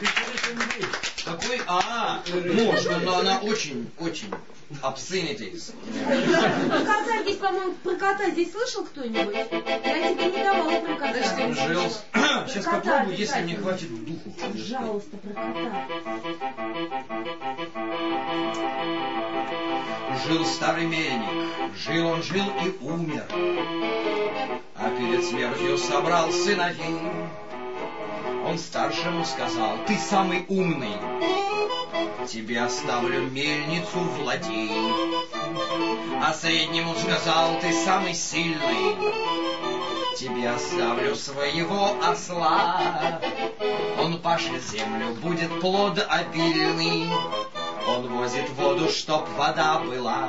Какой? Можно, но она очень obscenities. Кота здесь, по-моему, про кота здесь слышал кто-нибудь? Я тебе не давала про кота. Сейчас попробую, если мне хватит духу. Пожалуйста, про кота. Жил старый мельник, жил и умер, а перед смертью собрал сыновей. Он старшему сказал: ты самый умный, тебе оставлю мельницу, владей. А среднему сказал: ты самый сильный, тебе оставлю своего осла. Он пашет землю, будет плод обильный, он возит воду, чтоб вода была.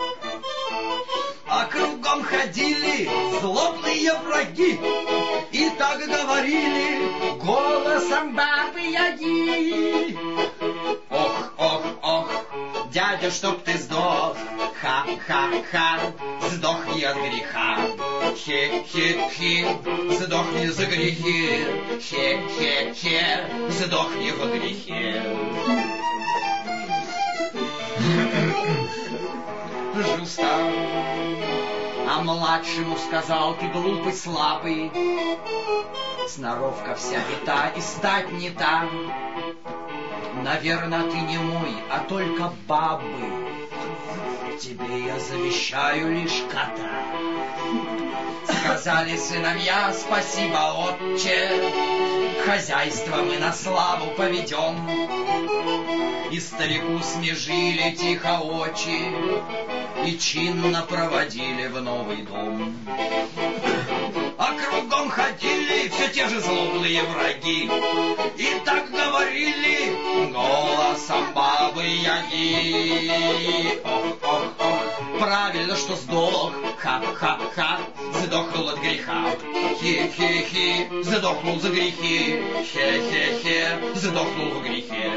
А кругом ходили злобные враги и так говорили голосом бабы-яги: ох, ох, ох, дядя, чтоб ты сдох, ха-ха-ха, сдохни от греха. Хе-хе-хе, сдохни за грехи, хе-хе-хе, сдохни во грехе. Жил стар, а младшему сказал: ты глупый, слабый, сноровка вся не та и стать не та. Наверное, ты не мой, а только бабы, тебе я завещаю лишь кота. Сказали сыновья: спасибо, отче, хозяйство мы на славу поведем. И старику смежили тихо очи и чинно проводили в новый дом. А кругом ходили все те же злобные враги и так говорили голосом бабы-яги: ох, ох, ох, правильно, что сдох, ха-ха-ха, сдохнул от греха. Хи-хи-хи, сдохнул за грехи, хе-хе-хе, сдохнул в грехе.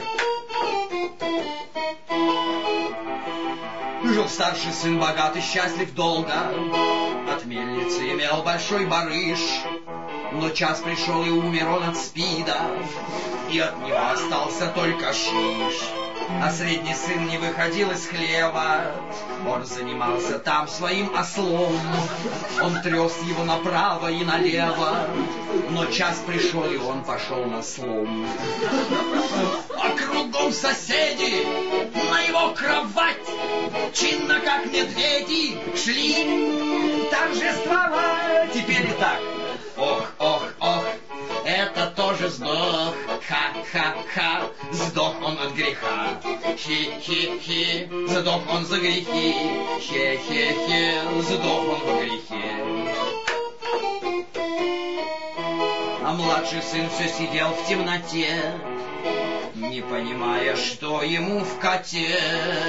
Жил старший сын богатый, счастлив долго, от мельницы имел большой барыш. Но час пришел и умер он от спида, и от него остался только шиш. А средний сын не выходил из хлева, он занимался там своим ослом. Он трес его направо и налево, но час пришел, и он пошел на слом. А кругом соседи на его кровать чинно, как медведи, шли торжествовать. Теперь и так: ох, ох, ох, это тоже сдох, ха-ха-ха, сдох он от греха. Хи-хи-хи, сдох он за грехи, хе-хе-хе, сдох он во грехе. А младший сын все сидел в темноте, не понимая, что ему в коте.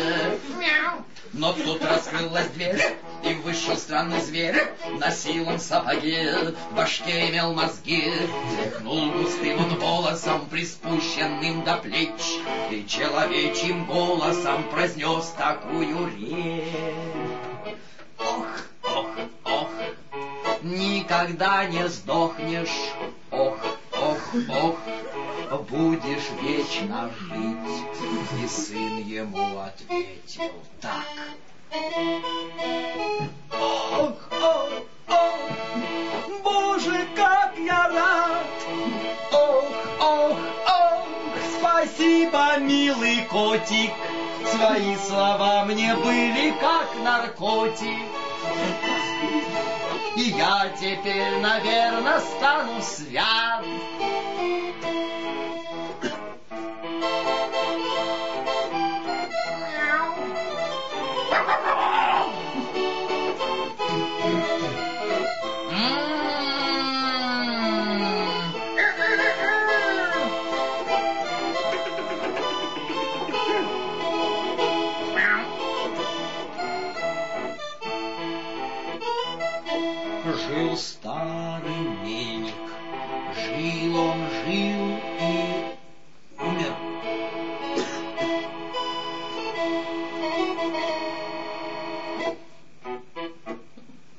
Но тут раскрылась дверь, и вышел странный зверь. Носил он сапоги, в башке имел мозги, тряхнул густым он волосом, приспущенным до плеч, и человечьим голосом произнес такую речь: ох, ох, ох, никогда не сдохнешь, ох, ох, ох, будешь вечно жить. И сын ему ответил так: ох, ох, ох, Боже, как я рад! Ох, ох, ох, спасибо, милый котик, свои слова мне были как наркотик. И я теперь, наверное, стану свят. Жил старый мельник, жил он, жил и